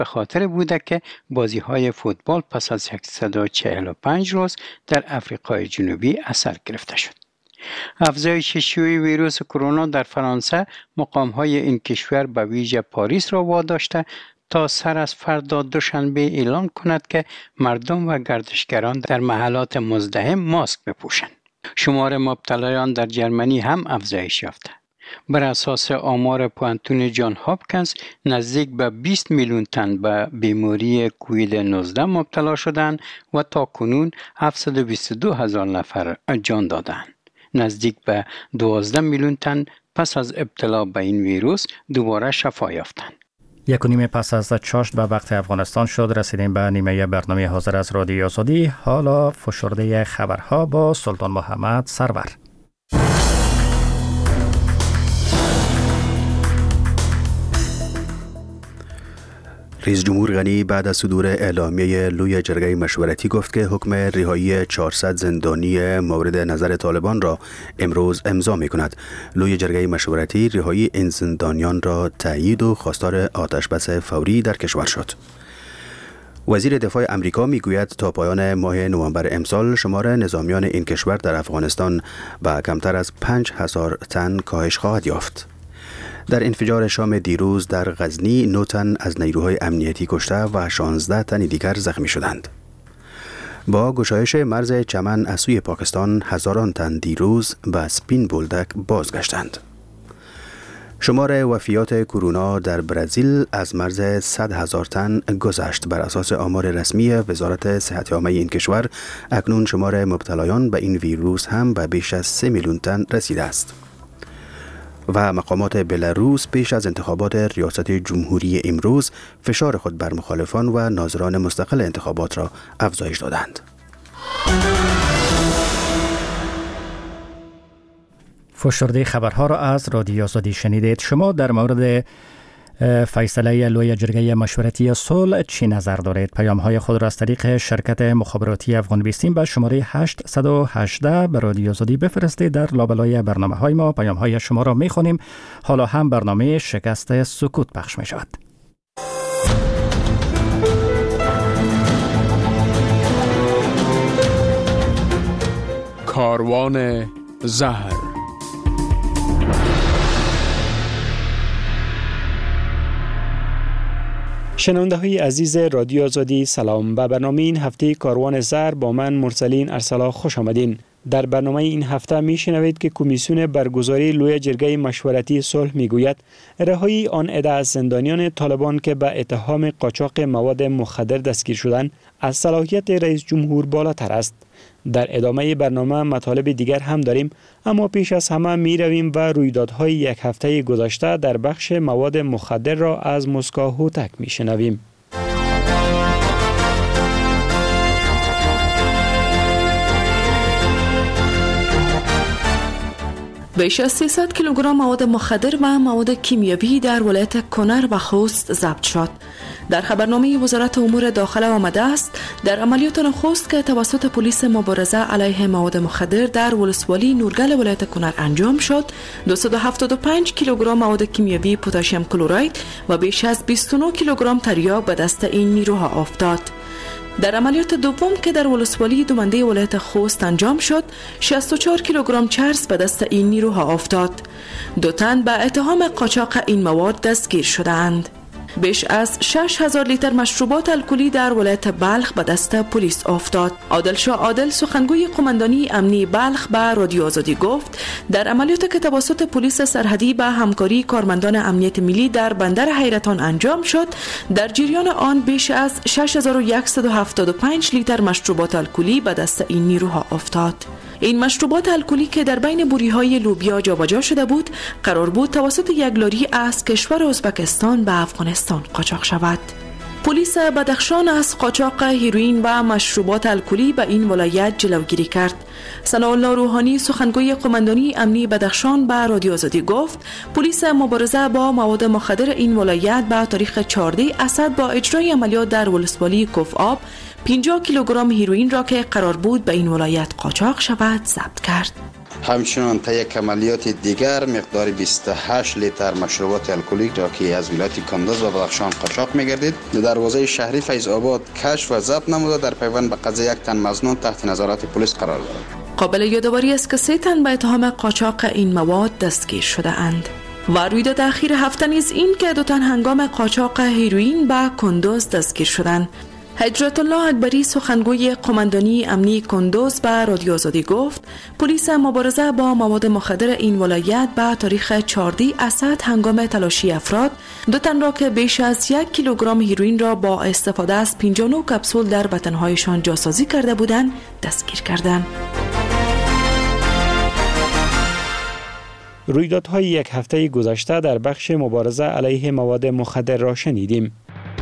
به خاطر بوده که بازی‌های فوتبال پس از 145 روز در آفریقای جنوبی اثر گرفته شد. افزایش شیوع ویروس کرونا در فرانسه مقام‌های این کشور به ویژه پاریس را واداشته تا سر از فردا دوشنبه اعلان کند که مردم و گردشگران در محلات مزدحم ماسک بپوشند. شمار مبتلایان در جرمنی هم افزایش یافته. بر اساس آمار پوانتون جان هاپکینز نزدیک به 20 میلیون تن به بیماری کووید 19 مبتلا شدند و تا کنون 722,000 نفر جان دادند. نزدیک به 12 میلیون تن پس از ابتلا به این ویروس دوباره شفا یافتند. 1:30 پس از 4 به وقت افغانستان شد. رسیدیم به نیمه برنامه حاضر از رادیو آزادی. حالا فشرده خبرها با سلطان محمد سرور. رئیس جمهور غنی بعد از صدور اعلامیه لوی جرگه مشورتی گفت که حکم رهایی 400 زندانی مورد نظر طالبان را امروز امضا می کند. لوی جرگه مشورتی رهایی این زندانیان را تایید و خواستار آتشبس فوری در کشور شد. وزیر دفاع امریکا می گوید تا پایان ماه نوامبر امسال شمار نظامیان این کشور در افغانستان به کمتر از 5,000 تن کاهش خواهد یافت. در انفجار شام دیروز در غزنی 9 تن از نیروهای امنیتی کشته و 16 تن دیگر زخمی شدند. با گشایش مرز چمن از سوی پاکستان هزاران تن دیروز به سپین بولدک بازگشتند. شمار وفیات کرونا در برزیل از مرز 100,000 تن گذشت. بر اساس آمار رسمی وزارت صحت عامه این کشور اکنون شمار مبتلایان به این ویروس هم به بیش از 3 میلیون تن رسیده است. و مقامات بلاروس پیش از انتخابات ریاست جمهوری امروز فشار خود بر مخالفان و ناظران مستقل انتخابات را افزایش دادند. فشرده خبرها را از رادیو آزادی شنیدید. شما در مورد فیصله لوی جرگه مشورتی صلح چی نظر دارید؟ پیام‌های خود را از طریق شرکت مخابراتی افغان 20 به شماره 818 به رادیو آزادی بفرستید. در لابلای برنامه‌های ما پیام‌های شما را می‌خوانیم. حالا هم برنامه شکست سکوت پخش می‌شود. کاروان زهر. شنونده های عزیز رادیو آزادی سلام. به برنامه این هفته کاروان زهر با من مرسلین ارسلا خوش آمدین. در برنامه این هفته می شنوید که کمیسیون برگزاری لوی جرگه مشورتی صلح می گوید رهایی آن عده از زندانیان طالبان که به اتهام قاچاق مواد مخدر دستگیر شدند از صلاحیت رئیس جمهور بالاتر است. در ادامه برنامه مطالب دیگر هم داریم، اما پیش از همه می رویم و رویدادهای یک هفته گذشته در بخش مواد مخدر را از مسکو هوتک می شنویم. بیش از 300 کیلوگرم مواد مخدر و مواد کیمیایی در ولایت کنر و خوست ضبط شد. در خبرنامه وزارت امور داخله آمده است در عملیات نخست که توسط پلیس مبارزه علیه مواد مخدر در ولسوالی نورگل ولایت کنر انجام شد 275 کیلوگرم مواد کیمیایی پتاسیم کلراید و بیش از 29 کیلوگرم تریاک به دست این نیروها افتاد. در عملیات دوم که در ولسوالی دومنده ولایت خوست انجام شد 64 کیلوگرم چرس به دست این نیروها افتاد. 2 تن به اتهام قاچاق این مواد دستگیر شدند. بیش از 6,000 لیتر مشروبات الکلی در ولایت بلخ به دست پلیس افتاد. عادل شاه عادل سخنگوی قماندانی امنی بلخ به رادیو آزادی گفت در عملیاتی که توسط پلیس سرحدی به همکاری کارمندان امنیت ملی در بندر حیرتان انجام شد در جریان آن بیش از 6175 لیتر مشروبات الکلی به دست این نیروها افتاد. این مشروبات الکلی که در بین بوری‌های لوبیا جابجا شده بود قرار بود توسط یک لاری از کشور ازبکستان به افغانستان قاچاق شود. پلیس بدخشان از قاچاق هیروئین و مشروبات الکلی به این ولایت جلوگیری کرد. ثناءالله روحانی سخنگوی قماندانی امنی بدخشان به رادیو آزادی گفت پلیس مبارزه با مواد مخدر این ولایت به تاریخ 14 اسد با اجرای عملیات در ولسوالی کفآب 50 کیلوگرم هیروئین را که قرار بود به این ولایت قاچاق شود ضبط کرد. همچنان طی یک عملیات دیگر مقدار 28 لیتر مشروبات الکلیک را که از ولایت کندز و بدخشان قاچاق می‌گردید در دروازه شهری فیض آباد کشف و ضبط نموده در پیوند به قضیه یک تن مظنون تحت نظارت پلیس قرار دارد. قابل یادآوری است که 3 تن به اتهام قاچاق این مواد دستگیر شده اند. و رویداد اخیر هفته نیز این که 2 تن هنگام قاچاق هیروئین به کندز دستگیر شدند. حجت الله اکبری سخنگوی قماندانی امنی کندز به رادیو آزادی گفت پلیس مبارزه با مواد مخدر این ولایت به تاریخ 14 اسد هنگام تلاشی افراد 2 تن را که بیش از 1 کیلوگرم هیروئین را با استفاده از 59 کپسول در وطنهایشان جاسازی کرده بودند دستگیر کردند. رویدادهای یک هفته گذشته در بخش مبارزه علیه مواد مخدر را شنیدیم.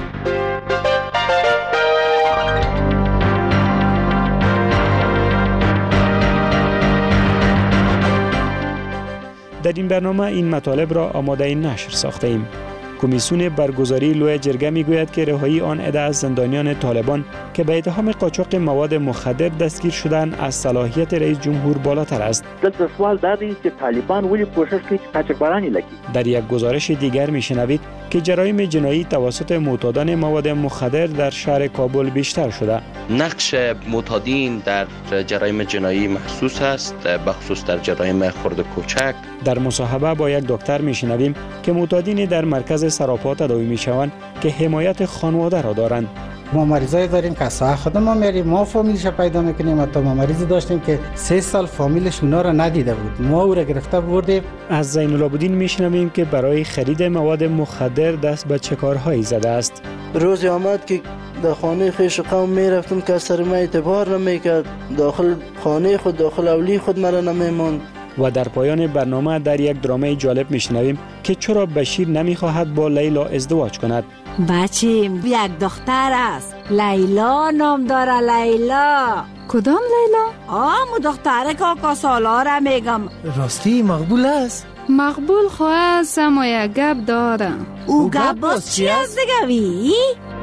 در این برنامه این مطالب را آماده نشر ساخته ایم. کمیسیون برگزاری لوی جرگه میگوید که رهایی آن عده از زندانیان طالبان که به اتهام قاچاق مواد مخدر دستگیر شدن از صلاحیت رئیس جمهور بالاتر است. دلته سوال دا دی چې طالبان ولی کوشش کوي چې قاچاقبرانی لکی. در یک گزارش دیگر میشنوید که جرایم جنایی توسط معتادان مواد مخدر در شهر کابل بیشتر شده. نقش معتادین در جرایم جنایی محسوس است، به خصوص در جرایم خرد و کوچک. در مصاحبه با یک دکتر میشنویم که معتادین در مرکز سراپا تداوی میشوند که حمایت خانواده را دارند. ما مریضایی داریم که ساعت خود ما میریم، ما فامیلش پیدا میکنیم. حتی ما مریضی داشتیم که 3 سال فامیلش اونا را ندیده بود، ما او را گرفته بردیم. از زین العابدین میشنویم که برای خرید مواد مخدر دست به چه کارهایی زده است. روزی آمد که در خانه خویش قوم میرفتم که سر ما اعتبار نمیکرد، داخل خانه خود داخل اولی خود مرا نمیماند. و در پایان برنامه در یک درامه جالب میشنویم که چرا بشیر نمیخواهد با لیلا ازدواج کند. بچیم یک دختر است، لیلا نام داره. لیلا کدام لیلا؟ مو دختر کاکا سالا را میگم. راستی مقبول است؟ مقبول خواهد اما یک گپ داره. او گپ باز چی است دیگه وی؟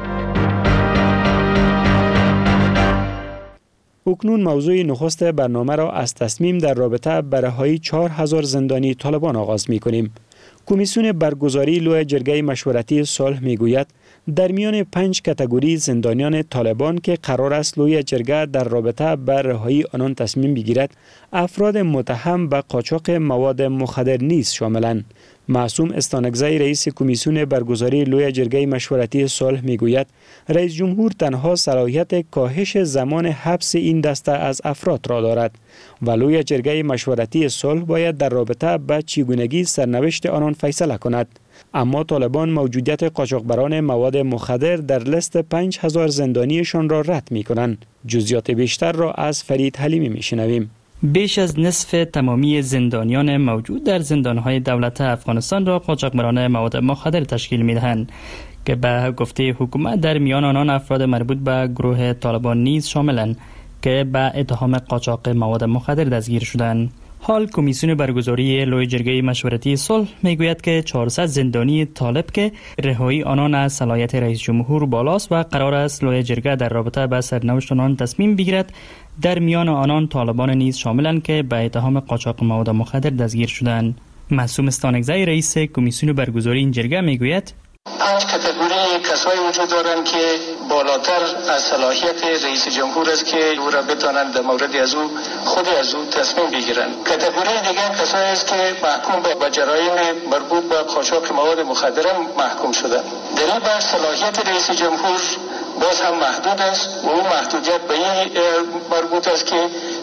اکنون موضوع نخست برنامه را از تصمیم در رابطه با رهایی 4000 زندانی طالبان آغاز می کنیم. کمیسیون برگزاری لوی جرگه مشورتی صلح می گوید در میان 5 کاتگوری زندانیان طالبان که قرار است لوی جرگه در رابطه با رهایی آنان تصمیم بگیرد، افراد متهم به قاچاق مواد مخدر نیز شاملند. معصوم استانکزی رئیس کمیسیون برگزاری لوی جرگه مشورتی صلح میگوید رئیس جمهور تنها صلاحیت کاهش زمان حبس این دسته از افراد را دارد و لوی جرگه مشورتی صلح باید در رابطه با چگونگی سرنوشت آنان فیصله کند. اما طالبان موجودیت قاچاقبران مواد مخدر در لیست 5000 زندانیشان را رد می کنند. جزئیات بیشتر را از فرید حلیمی می شنویم. بیش از نصف تمامی زندانیان موجود در زندانهای دولت افغانستان را قاچاقبران مواد مخدر تشکیل می‌دهند که به گفته حکومت در میان آنان افراد مربوط به گروه طالبان نیز شاملند که به اتهام قاچاق مواد مخدر دستگیر شدند. حال کمیسیون برگزاری لوی جرگه مشورتی صلح میگوید که 400 زندانی طالب که رهایی آنان از صلاحیت رئیس جمهور بالاست و قرار است لوی جرگه در رابطه با سرنوشت آنان تصمیم بگیرد، در میان آنان طالبان نیز شاملند که به اتهام قاچاق مواد مخدر دستگیر شدند. معصوم استانکزی رئیس کمیسیون برگزاری این جرگه میگوید 5 کاتگوری کسایی وجود دارند که بالاتر از صلاحیت رئیس جمهور است که او را بتوانند در مورد خود از او تصمیم بگیرند. کاتگوری دیگر کسایی است که محکوم به جرایم مربوط به قاچاق مواد مخدر محکوم شدند. در این بخش صلاحیت رئیس جمهور باز هم محدود است و اون محدودیت به این مربوط است که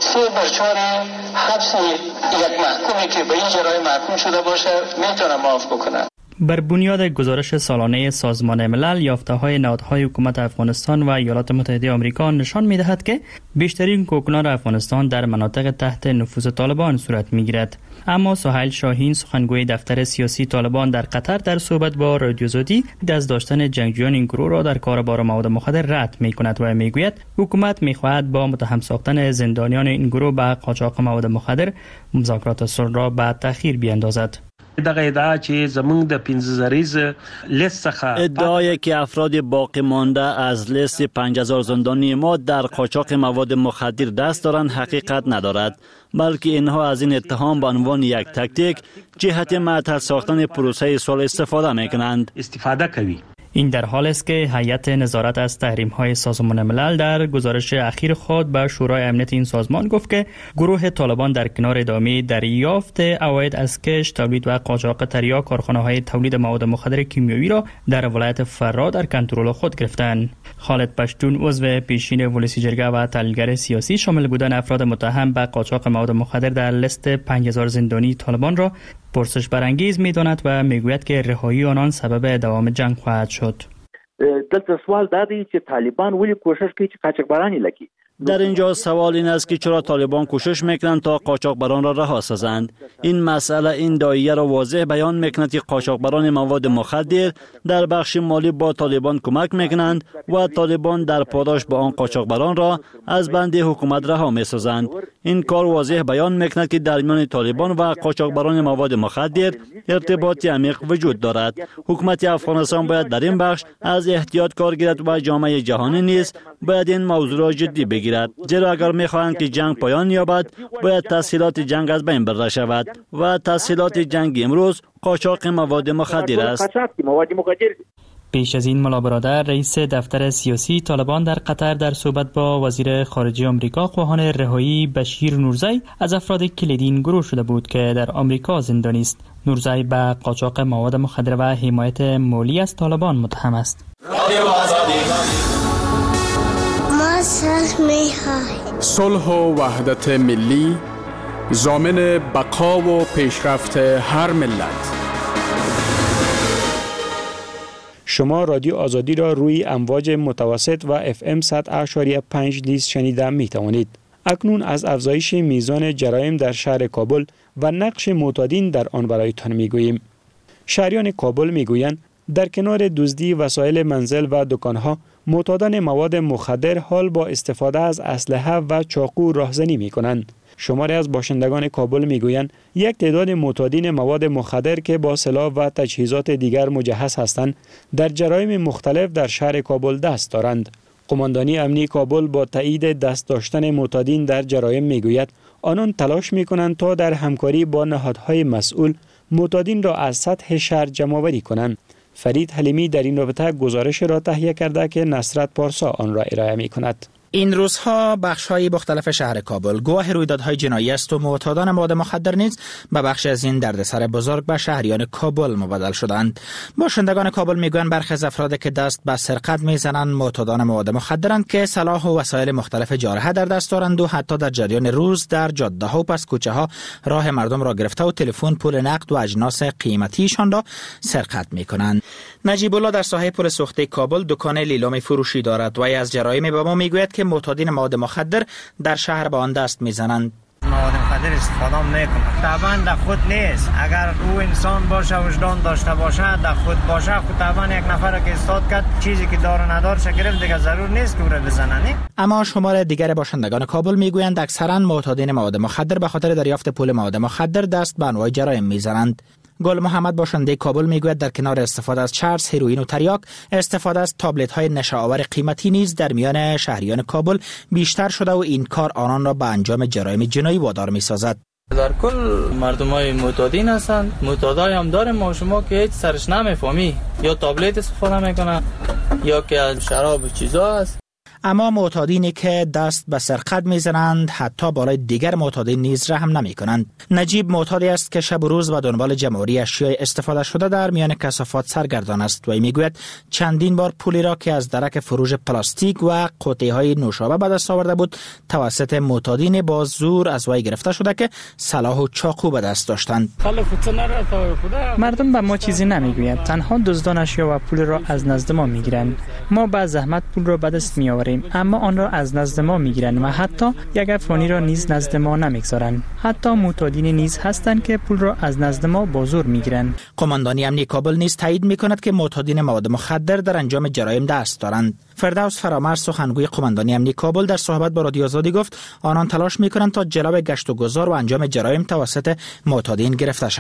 3/4 حبس یک محکومی که به این جرایم محکوم شده باشه میتونه معاف بکنه. بر بنیاد گزارش سالانه سازمان ملل، یافته‌های نهادهای حکومت افغانستان و ایالات متحده آمریکا نشان می‌دهد که بیشترین کوکنار افغانستان در مناطق تحت نفوذ طالبان صورت می‌گیرد. اما سهیل شاهین، سخنگوی دفتر سیاسی طالبان در قطر، در صحبت با رادیو آزادی دست داشتن جنگجویان این گروه را در کار بار مواد مخدر رد می‌کند و می‌گوید حکومت می‌خواهد با متهم ساختن زندانیان این گروه به قاچاق مواد مخدر مذاکرات صلح را به تأخیر بیاندازد. دغه ادعا چې زمونږ د 15000 لیست څخه ادعای که افراد باقی مانده از لیست 5000 زندانی ما در قاچاق مواد مخدر دست دارند حقیقت ندارد، بلکه اینها از این اتهام به عنوان یک تاکتیک جهت معطل ساختن پروسه صلح استفاده میکنند. استفاده کوي. این در حال است که هیئت نظارت از تحریم‌های سازمان ملل در گزارش اخیر خود به شورای امنیت این سازمان گفت که گروه طالبان در کنار ادامه دریافت عواید از کش، تولید و قاچاق تریاک کارخانه‌های تولید مواد مخدر کیمیایی را در ولایت فرا در کنترل خود گرفتند. خالد پشتون عضو پیشین ولسی جرگه و تحلیلگر سیاسی شامل بودن افراد متهم به قاچاق مواد مخدر در لیست 5000 زندانی طالبان را پرسش برانگیز می‌داند و میگوید که رهایی آنان سبب دوام جنگ خواهد شد. دلته سوال دا دی چې طالبان ولی کوشش کوي چې قاچاقبرانی لګي. در اینجا سوال این است که چرا طالبان کوشش میکنند تا قاچاقبران را رها سازند. این مسئله این دایره را واضح بیان میکند که قاچاقبران مواد مخدر در بخش مالی با طالبان کمک میکنند و طالبان در پاداش با آن قاچاقبران را از بند حکومت رها میسازند. این کار واضح بیان میکند که در میان طالبان و قاچاقبران مواد مخدر ارتباطی عمیق وجود دارد. حکومت افغانستان باید در این بخش از احتیاط کار گیرد و جامعه جهانی نیز باید این موضوع را جدی بگیرد، زیرا اگر میخواهند که جنگ پایان یابد باید تسهیلات جنگ از بین برده شود و تسهیلات جنگ امروز قاچاق مواد مخدر است. پیش از این ملا برادر رئیس دفتر سیاسی طالبان در قطر در صحبت با وزیر خارجه آمریکا خواهان رهایی بشیر نورزی از افراد کلیدین گروه شده بود که در آمریکا زندانی است. نورزی به قاچاق مواد مخدر و حمایت مالی از طالبان متهم است. صلح و وحدت ملی ضامن بقا و پیشرفت هر ملت. شما رادیو آزادی را روی امواج متوسط و FM 100.5 نیز شنیده می توانید. اکنون از افزایش میزان جرایم در شهر کابل و نقش معتادین در آن برایتان می گوییم. شهریان کابل می گویند در کنار دزدی وسایل منزل و دکانها، معتادان مواد مخدر حال با استفاده از اسلحه و چاقو راهزنی می کنند. شماری از باشندگان کابل می گویند یک تعداد معتادین مواد مخدر که با سلاح و تجهیزات دیگر مجهز هستند در جرایم مختلف در شهر کابل دست دارند. قماندانی امنی کابل با تایید دست داشتن معتادین در جرایم می گوید آنان تلاش می کنند تا در همکاری با نهادهای مسئول معتادین را از سطح شهر جمع‌آوری کنند. فرید حلیمی در این رابطه گزارش را تهیه کرده که نصرت پارسا آن را ارائه می کند. این روزها بخش‌های مختلف شهر کابل گواه رویدادهای جنایی است و معتادان مواد مخدر نیز به بخش از این دردسر بزرگ به شهریان کابل مبادل شدند. باشندگان کابل میگویند برخی از افراد که دست به سرقت میزنند معتادان مواد مخدرند که سلاح و وسایل مختلف جارحه در دست دارند و حتی در جریان روز در جاده‌ها و پس کوچه‌ها راه مردم را گرفته و تلفن، پول نقد و اجناس قیمتیشان را سرقت میکنند. نجیب الله در ساحه پل سوخته کابل دکان لیلامی فروشی دارد و از جرایم به ما میگوید که معتادین مواد مخدر در شهر به آن دست میزنند. مواد مخدر استفاده میکنند. طبعا در خود نیست. اگر او انسان باشه وجدان داشته باشه در خود باشه، خود طبعا یک نفر که استاد کرد چیزی که دار و ندار گرفت دیگه ضرور نیست که او را بزنند. اما شمار دیگر باشندگان کابل میگویند اکثرا معتادین مواد مخدر به خاطر دریافت پول مواد مخدر دست به انواع جرایم میزنند. گل محمد باشنده کابل میگوید در کنار استفاده از چرس، هروئین و تریاک، استفاده از تابلت‌های نشه‌آور قیمتی نیز در میان شهریان کابل بیشتر شده و این کار آنان را به انجام جرایم جنایی وادار می‌سازد. در کل مردمای معتادین هستند. معتادای هم داریم ما شما که هیچ سرش نمیفهمی، یا تابلت استفاده میکنن یا که از شراب و چیزا هست. اما معتادینی که دست به سرقت میزنند حتی بالای دیگر معتادین نیز رحم نمی کنند. نجیب معتادی است که شب و روز به دنبال جمع‌آوری اشیاء استفاده شده در میان کثافات سرگردان است و میگوید چندین بار پولی را که از درک فروش پلاستیک و قوطی‌های نوشابه به دست آورده بود توسط معتادین با زور از وی گرفته شده که سلاح و چاقو به دست داشتند. مردم به ما چیزی نمیگویند، تنها دزدان اشیا و پول را از نزد ما میگیرند. ما با زحمت پول را به دست میآوریم اما آن را از نزد ما میگیرند و حتی یک افغانی را نیز نزد ما نمیگذارند. حتی معتادین نیز هستند که پول را از نزد ما با زور میگیرند. قماندانی امنی کابل نیز تایید میکند که معتادین مواد مخدر در انجام جرایم دست دارند. فردوس فرامرز سخنگوی قماندانی امنی کابل در صحبت با رادیو آزادی گفت آنان تلاش میکنند تا جلوی گشت و گذار و انجام جرایم توسط معتادین گرفته شود.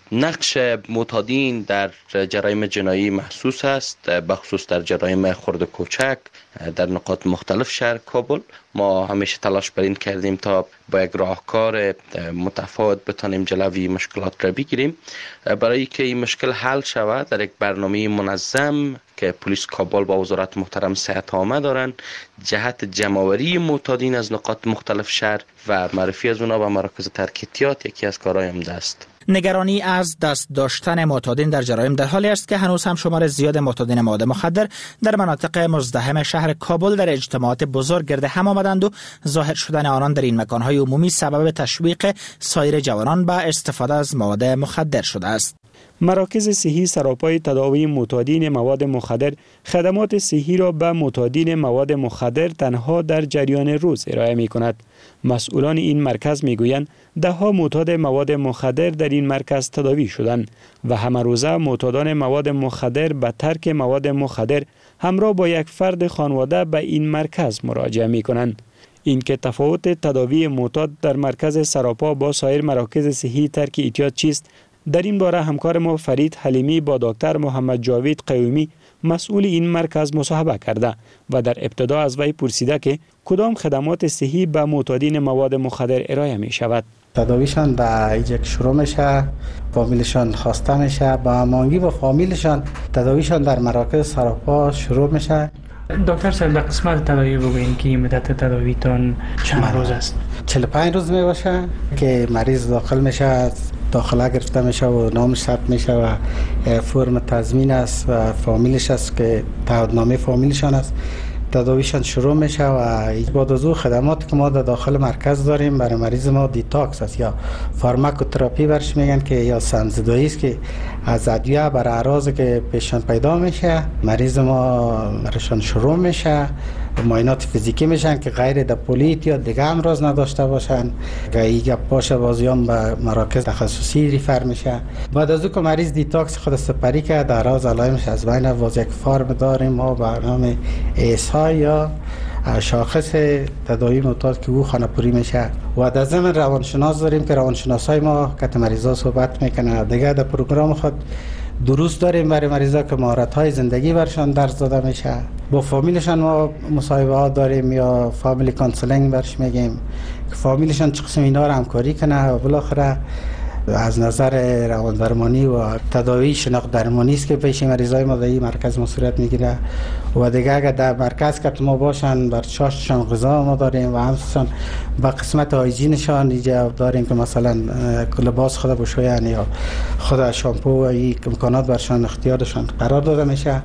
نقش معتادین در جرایم جنایی محسوس است، بخصوص در جرایم خرد و کوچک در نقاط مختلف شهر کابل. ما همیشه تلاش بر این کردیم تا با یک راهکار متفاوت بتانیم جلوی مشکلات را بگیریم. برای که این مشکل حل شود در یک برنامه منظم که پلیس کابل با وزارت محترم صحت عامه دارند، جهت جمع‌آوری معتادین از نقاط مختلف شهر و معرفی از اونا به مراکز ترک احتیاط یکی از کارهای عمده است. نگرانی از دست داشتن معتادین در جرایم در حالی است که هنوز هم شمار زیاد معتادین مواد مخدر در مناطق مزدحم شهر کابل در اجتماعات بزرگ گرد هم آمدند و ظاهر شدن آنان در این مکانهای عمومی سبب تشویق سایر جوانان به استفاده از مواد مخدر شده است. مراکز صحی سراپای تداوی معتادین مواد مخدر خدمات صحی را به معتادین مواد مخدر تنها در جریان روز ارائه می کند. مسئولان این مرکز می گویند ده‌ها معتاد مواد مخدر در این مرکز تداوی شدند و همه روزه معتادان مواد مخدر به ترک مواد مخدر همراه با یک فرد خانواده به این مرکز مراجعه می کنند. این که تفاوت تداوی معتاد در مرکز سراپا با سایر مراکز صحی ترک احتیاط چیست؟ در این باره همکار ما فرید حلیمی با دکتر محمد جاوید قیومی مسئول این مرکز مصاحبه کرده و در ابتدا از وی پرسیده که کدام خدمات صحی به معتادین مواد مخدر ارائه می شود. تداویشان به اینجا شروع میشه، فامیلشان خواسته میشه، با هماهنگی با فامیلشان تداویشان در مراکز سراپا شروع میشه. دکتر صاحب در قسمت تداوی بگوییم که مدت تداویتان چند روز است؟ 45 روز می باشه که مریض داخل میشه، داخله گرفته میشه و نامش ثبت میشه و فرم تضمین است و فامیلش است که تعهدنامه فامیلشان است. تداویشان شروع میشه و بعد از او خدمات که ما در داخل مرکز داریم برای مریض ما دیتاکس است یا فارماکوتراپی برش میگن که یا سمزدایی است که از ادویه برای اعراض که پیششان پیدا میشه مریض ما برشان شروع میشه. معاینات فیزیکی میشن که غیر دپولیت یا دیگه امراض نداشته باشن که ایگه باشه بازیان به مراکز تخصصی ریفر میشه. بعد از او که مریض دیتاکس خود سپری که در راز علائمش از بین واضح یک فارم داریم ما به نام ایسا یا شاخص تداوی معتاد که او خانه‌پوری میشه و در ضمن روانشناس داریم که روانشناسای ما که مریضا صحبت میکنه. دیگه در پروگرام خود دروس داریم برای مریضا که مهارت‌های زندگی برشان درس داده میشه. با فامیلشان ما مصاحبه‌ها داریم یا فامیلی کانسلینگ برش میگیم که فامیلشان چه قسم اینا رو همکاری کنه و بالاخره از نظر روان درمانی و تداوی شناخت درمانی است که پیش مریضای ما در این مرکز صورت میگیره و دیگه اگر در مرکز که ما باشن بر چاشتشان غذا ما داریم و همچنین با قسمت هایجینشان اینجا داریم که مثلا لباس خود بشوین یا خود شامپو و این امکانات برشان اختیارشان قرار داده میشه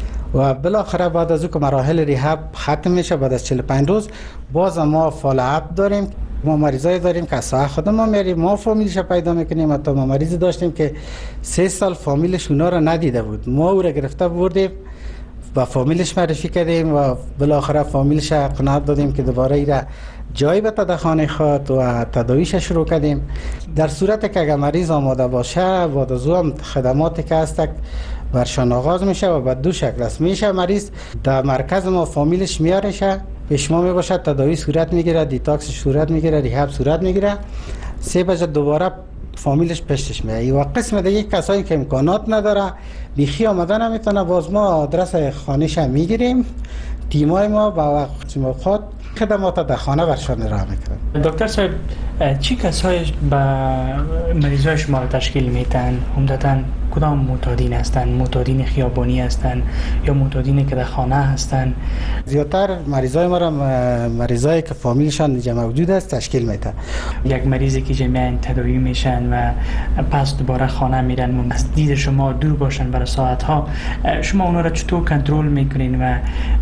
و بالاخره بعد از او که مراحل ریهاب ختم میشه بعد از 45 روز باز ما فالو اپ داریم. ما مریضایی داریم که ساعت خود ما میریم ما فامیلش پیدا میکنیم. حتی ما مریضی داشتیم که 3 سال فامیلش اونا رو ندیده بود، ما او رو گرفته بردیم و فامیلش معرفی کردیم و بالاخره فامیلش قناعت دادیم که دوباره ایره جایی به تدخانه خود و تداویش شروع کردیم. در صورت که اگر مریض آماده باشه بعد از او هم خدماتی که هست برشان آغاز میشه و به دو شکل است. میشه مریض در مرکز ما فامیلش میارشه پیش ما میباشه، تداوی صورت میگیره، دیتاکس صورت میگیره، ریهاب صورت میگیره، 3 بجه دوباره فامیلش پشتش میاد. و قسم دیگه کسایی که امکانات نداره بیخی آمدن نمیتونه باز ما آدرس خانه‌ش میگیریم، تیمای ما با وقت موقت خدمات در خانه برشان ارائه میکنن. دکتر صاحب چی کسایی به مریضای شما را تشکیل میدن؟ عمدتاً کدام معتادین هستند؟ معتادین خیابانی هستند یا معتادینی که در خانه هستند؟ زیادتر مریضای ما را مریضایی که فامیلشان اینجا موجود است تشکیل میده. یک مریضی که جمعاً تداوی میشن و پس دوباره خانه میرن از دید شما دور باشن برای ساعت ها، شما اونا را چطور کنترل میکنین و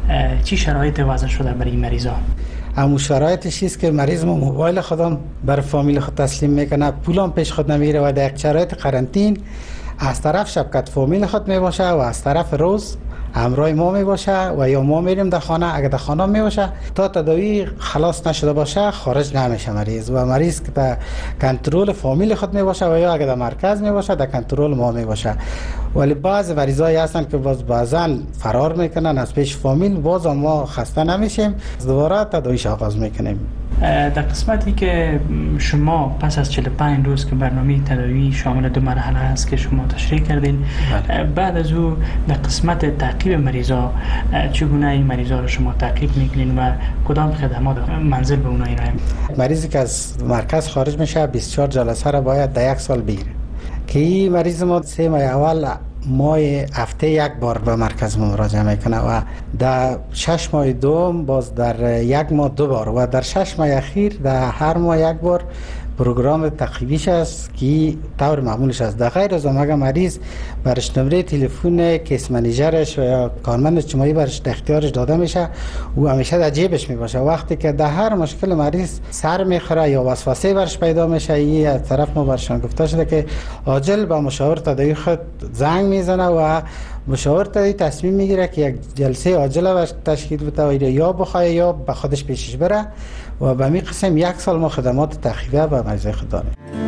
چی شرایط وضع شده برای این مریضا؟ همون شرایطش است که مریض ما موبایل خودم بر فامیل خود تسلیم میکنه، پولم پیش خود نمیگیره و در شرایط قرنطین از طرف شبکت فامیل خود میباشه و از طرف روز همراه ما میباشه و یا ما میریم در خانه. اگر در خانه میباشه تا تداوی خلاص نشده باشه خارج نمیشه مریض و مریض که در کنترل فامیل خود میباشه و یا اگر در مرکز میباشه در کنترل ما میباشه. ولی بعض مریضایی هستن که باز بعضا فرار میکنن از پیش فامیل، باز ما خسته نمیشیم، دوباره تداویش آغاز میکنیم. در قسمتی که شما پس از 45 روز که برنامه تداوی شامل 2 مرحله است که شما تشریح کردین، بعد از او در قسمت تعقیب مریضا چگونه این مریضا رو شما تعقیب میکنین و کدام خدمات منزل به اونها ارائه میدین؟ مریضی که از مرکز خارج میشه 24 جلسه را باید در 1 سال بگیره که این مریض ما 3 ماه اول ماه هفته 1 بار به مرکز مراجعه میکنه و در 6 ماه دوم باز در 1 ماه 2 بار و در 6 ماه اخیر در هر ماه 1 بار پروگرام تقویش است که طور معمولش است. در غیر از اگر مریض برش نمره تلفن کیس منیجرش و یا کارمند اجتماعی برش در اختیارش داده میشه و همیشه در جیبش میباشه. وقتی که در هر مشکل مریض سر میخوره یا وسوسه برش پیدا میشه، این از طرف ما برشان گفته شده که عاجل با مشاور تداوی خود زنگ میزنه و مشاور تداوی تصمیم میگیره که یک جلسه عاجله تشکیل بده و یا بخواه یا به خودش پیشش بره و به می قسم 1 سال ما خدمات تخفیفی به مریضای خود داریم.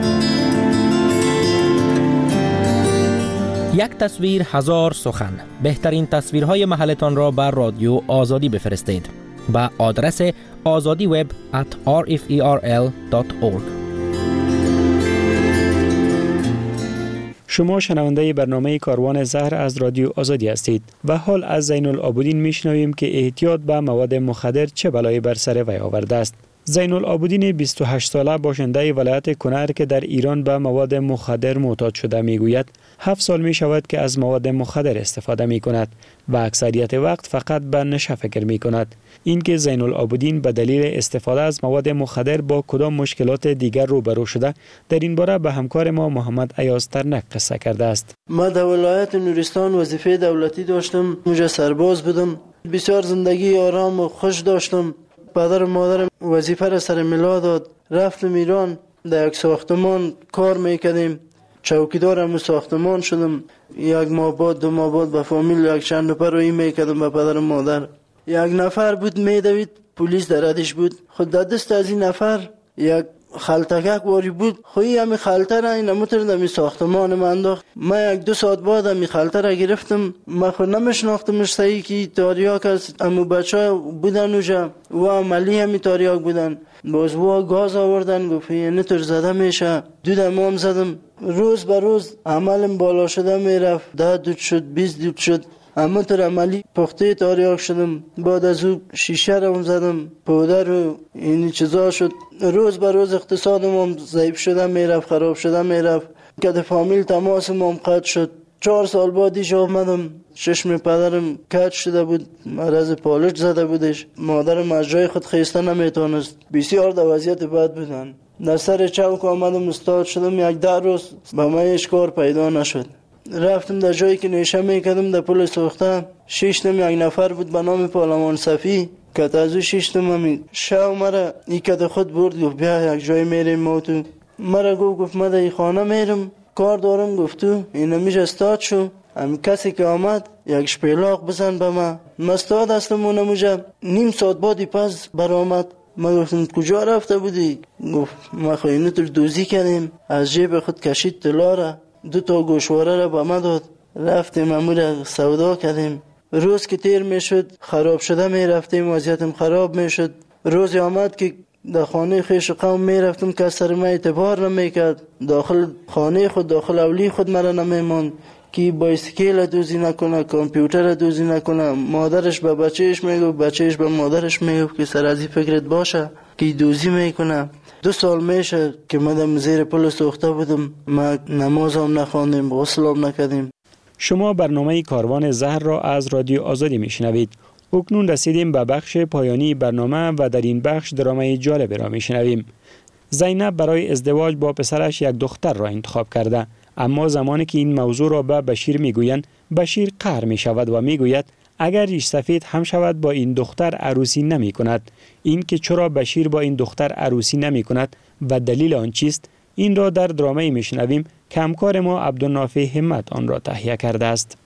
یک تصویر 1000 سخن. بهترین تصویرهای محلتان را بر رادیو آزادی بفرستید به آدرس azadiweb@rferl.org. شما شنونده برنامه کاروان زهر از رادیو آزادی هستید و حال از زین العابدین میشنویم که احتیاط به مواد مخدر چه بلایی بر سر وی آورده است. زین العابدین 28 ساله باشنده ولایت کنر که در ایران به مواد مخدر معتاد شده میگوید 7 سال می شود که از مواد مخدر استفاده می کند و اکثریت وقت فقط به نشه فکر می کند. اینکه زین العابدین به دلیل استفاده از مواد مخدر با کدام مشکلات دیگر روبرو شده، در این باره به همکار ما محمد ایاز ترنک قصه کرده است. ما در ولایت نورستان وظیفه دولتی داشتم، مجا سرباز بودم، بسیار زندگی آرام و خوش داشتم. پدر و مادرم وظیفه را سر ملا داد، رفتم ایران، در یک ساختمان کار میکردیم، چوکیدارم ساختمان شدم. 1 ماه بعد 2 ماه بعد به فامیل یک چند نفر روی میکردم به پدر و مادر. 1 نفر بود میدوید، پلیس در ردش بود، خود در دست از این نفر یک خلطکک واری بود، خویی همی خلطه را این امتر دمی ساختمان من انداخت. من 1-2 ساعت بعد همی خلطه را گرفتم. من خود نمیشناختمش صحیح که تاریاک است، امو بچه بودن اوجا و عملی همی تاریاک بودن. باز و گاز آوردن، گفت یعنی تر زده میشه. 2 دمام زدم، روز به روز عملم بالا شده میرفت، 10 دود شد، 20 دود شد. اما تر عملی پخته تاریاک شدم. بعد از او شیشه رو زدم، پودر و این چیزا شد. روز به روز اقتصادم هم ضعیف شده میرفت، خراب شده میرفت. که در فامیل تماسم هم قطع شد. 4 سال بعدش آمدم، چشم پدرم کج شده بود، مرض پالش زده بودش. مادرم از جای خود خیسته نمیتونست، بسیار در وضعیت بد بودن. در سر چوک آمدم استاد شدم. 1-10 روز به من هیچ کار پیدا نشد. رفتم در جایی که نشه میکردم در پل سوخته، 6 نفر بود به نام پارلمان صفی که از او 6 همی شو مرا ای که خود برد، گفت بیا یک جای میریم ما تو. مرا گفت من در این خانه میرم کار دارم. گفت تو این همیش استاد شو، هم کسی که آمد یک شپیلاق بزن به من استاد هستم. اون نموجه 1/2 ساعت بعدی پس برآمد. من گفتم کجا رفته بودی؟ گفت ما خواهی نتر دوزی کردیم، از جیب خود کشید طلا را، 2 تا گوشواره را به من داد. رفتیم امور سودا کردیم. روز که تیر میشد خراب شده میرفتیم، وضعیتم خراب میشد. روزی آمد که در خانه خویش قوم میرفتم که سر من اعتبار نمیکرد، داخل خانه خود داخل اولی خود مرا نمیماند که بایسکل دوزی نکنه، کامپیوتر دوزی نکنه. مادرش به بچهش میگفت، بچهش به مادرش میگفت که سر از این فکرت باشه که دوزی میکنه. 2 سال میشه که من زیر پل سوخته بودم، ما نمازم نخواندیم، غسلم نکردیم. شما برنامه کاروان زهر را از رادیو آزادی میشنوید. اکنون رسیدیم به بخش پایانی برنامه و در این بخش درامه جالب را میشنویم. زینب برای ازدواج با پسرش یک دختر را انتخاب کرده، اما زمانی که این موضوع را به بشیر میگویند، بشیر قهر می شود و میگوید اگر ریش سفید هم شود با این دختر عروسی نمی کند. این که چرا بشیر با این دختر عروسی نمی کند و دلیل آن چیست، این را در درامه میشنویم که همکار ما عبدالنافع همت آن را تهیه کرده است.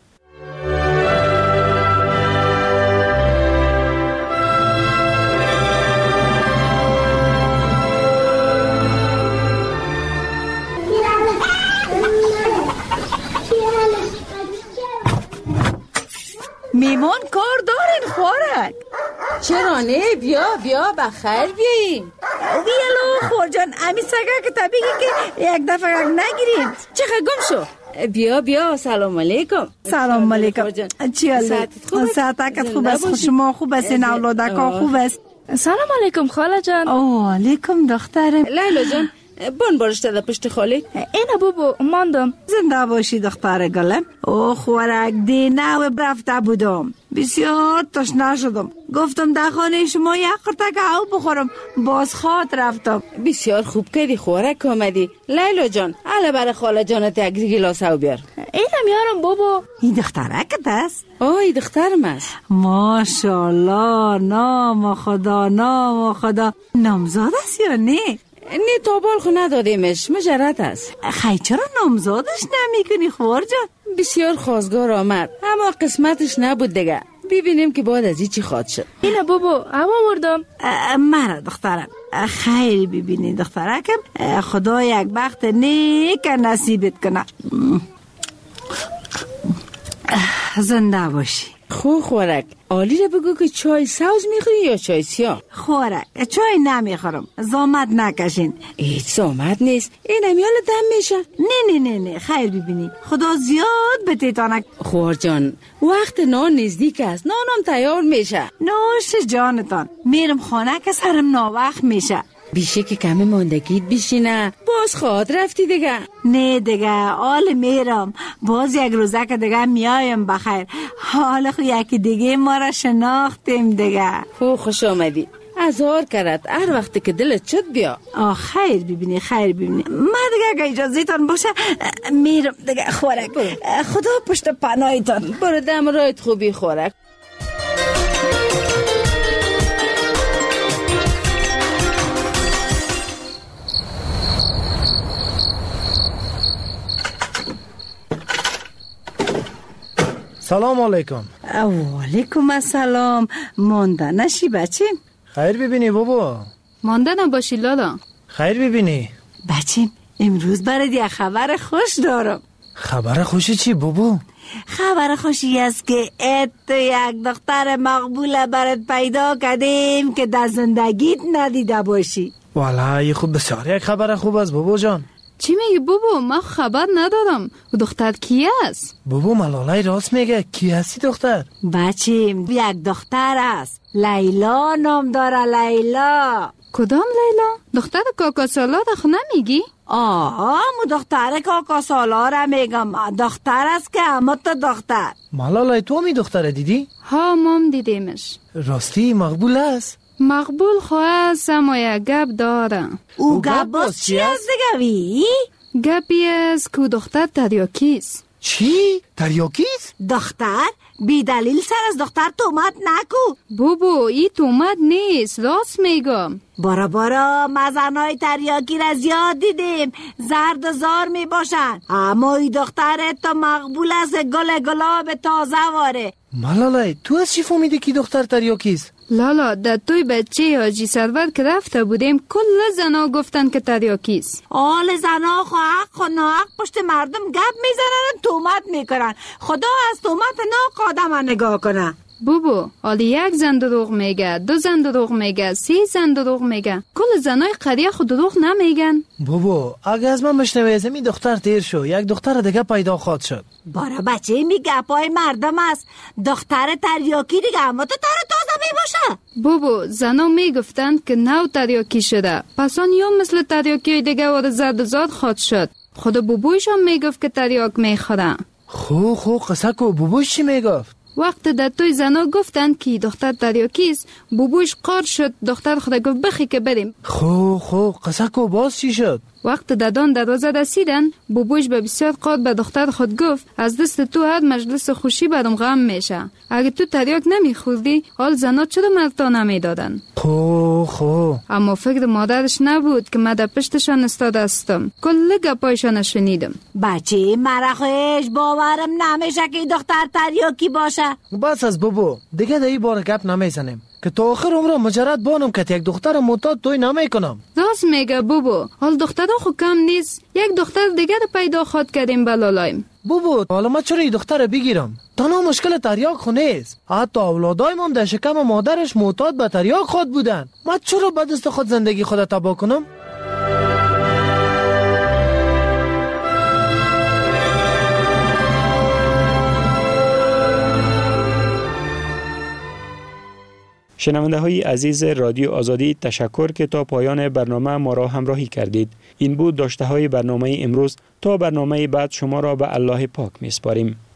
میمان کار دارین خوارک. چرا نه؟ بیا بخیر بیاییم. بیالو خورجان امی سگه که طبیعی که یک دفعه نگیریم. چقدر گم شو. بیا سلام علیکم. سلام علیکم. چی حاله؟ ساعتک خوب است؟ شما خوب است؟ این اولادکا خوب است؟ سلام علیکم خاله جان. علیکم دخترم. لیلا جان بون برشته در پشت خالی. اینه بابا ماندم. زنده باشی دختر گلم. خوراک دینه و رفته بودم، بسیار تشنه شدم، گفتم در خانه شما یک قرتک آب بخورم، باز خواد رفتم. بسیار خوب کردی خوراک آمدی. لیلا جان حالا برای خاله جانت یک گلاس آب بیار. اینم یارم بابا. این دخترکت است؟ این دخترم است. ماشاءالله. نام خدا نامزاد است یا نه؟ نه تا بال خو ندادیمش، مجرد است. خیلی چرا نامزادش نمی کنی خور جان؟ بسیار خواستگار آمد اما قسمتش نبود دیگه. ببینیم که بعد از این چی خواد شد. اینه بابا هوا مردم. مرا دخترم خیلی ببینی دخترکم، خدا یک بخت نیک نصیبت کنه. زنده باشی. خوراک عالی رو بگو که چای سوز میخوری یا چای سیاه؟ خوراک چای نمیخورم، زامت نکشین. هیچ زامت نیست، این امیال دم میشه. نه خیر ببینی خدا زیاد بتیتانک. خور جان وقت نان نزدیک است، نانم تیار میشه. نوش جانتان، میرم خانه که سرم ناوقت میشه. بیشه که کمی ماندگیت بیشینه، باز خواد رفتی دیگه. نه دیگه آل میرم، باز یک روزه که دیگه میایم بخیر. حالا خو یکی دیگه ما را شناختیم دیگه. خوش آمدی، ازار کرد هر وقتی که دلت شد بیا. خیر ببینی ما دیگه اگه اجازهتان باشه میرم دیگه. خوراک خدا پشت پناهتان. برو دم رایت خوبی خوراک. سلام علیکم. علیکم السلام. مانده نشی بچه؟ خیر ببینی بابا. مانده نباشی لالا. خیر ببینی بچه امروز برای یک خبر خوش دارم. خبر خوشی چی بابا؟ خبر خوشی است که یک دختر مقبول برات پیدا کردیم که در زندگیت ندیده باشی. والله خوب، بسیار یک خبر خوب است بابا جان. چی میگی بابا؟ من خبر ندارم. و دختر کی است؟ بابا ملالای راست میگه. کی هستی دختر؟ بچه یک دختر است، لیلا نام داره. لیلا. کدام لیلا؟ دختر کاکا سالار خو نمیگی؟ مو دختر کاکا سالار میگم. دختر است که همه تا دختر. ملالای تو می دختر دیدی؟ ها مام دیدیمش. راستی مقبول است؟ مقبول خواست اما یک گپ داره. او گپ باز چی است دیگه وی؟ گپی است که دختر تریاکیست. چی؟ تریاکیست؟ دختر؟ بی دلیل سر از دختر تومت نکو. بابا این تومت نیست، راست میگم. بارا مزنای تریاکی را زیاد دیدیم، زرد و زار می باشن، اما این دختر تا مقبول است. گلاب تازه واره. ملالای تو از چی فهمیدی که دختر تریاکیست؟ لالا در توی بچه حاجی سرور که رفته بودیم کل زنا گفتن که تریاکیست. آل زنا خو حق و ناحق پشت مردم گپ میزنن و تومت میکنن. خدا از تومت ناق آدم نگاه کنه. بابا حالی یک زن دروغ میگه، 2 زن دروغ میگه، 3 زن دروغ میگه، کل زنای قریه خود دروغ نمیگن. بابا اگه از من بشنوی از این دختر تیر شو، یک دختر دیگه پیدا خواهد شد. بارا بچه میگه پای مردم است. دختر تریاکی دیگه اما تو تازه میباشه. بابا زنا میگفتند که نو تریاکی شده، پس آن یا مثل تریاکی دیگه وارد زرد زاد خواهد شد. خود بابویش هم میگفت که تریاک میخوره. خو قصه کو بابویش چی میگفت؟ وقت در توی زنا گفتند که دختر تریاکیست، بابوش قار شد. دختر خود گفت بخی که بریم. خو قصه کو باز چی شد؟ وقت دادان دروازه رسیدن، بابوش به بسیار قاد به دختر خود گفت از دست تو هر مجلس خوشی برام غم میشه. اگه تو تریاک نمیخوردی حال زنا چرا مرتا نمیدادن؟ خو اما فکر مادرش نبود که من در پشتشان استاده استم. کل گپایشان شنیدم. بچه مرا خوش باورم نمیشه که دختر تریاکی باشه. بس از بابا دیگه این بار گپ نمیزنیم که تا آخر عمرم مجرد بانم که یک دختر معتاد توی نمیکنم. راست میگه بابا، حال دختر خو کم نیست. یک دختر دیگر پیدا خود کردیم بلالایم. بابا حالا ما چرا این دختر بگیرم؟ تنها مشکل تریاک خو نیست، حتی اولادای ما در شکم مادرش معتاد به تریاک خود بودن. ما چرا به دست خود زندگی خود تباه کنم؟ شنونده های عزیز رادیو آزادی، تشکر که تا پایان برنامه ما را همراهی کردید. این بود داشته های برنامه امروز. تا برنامه بعد شما را به الله پاک می سپاریم.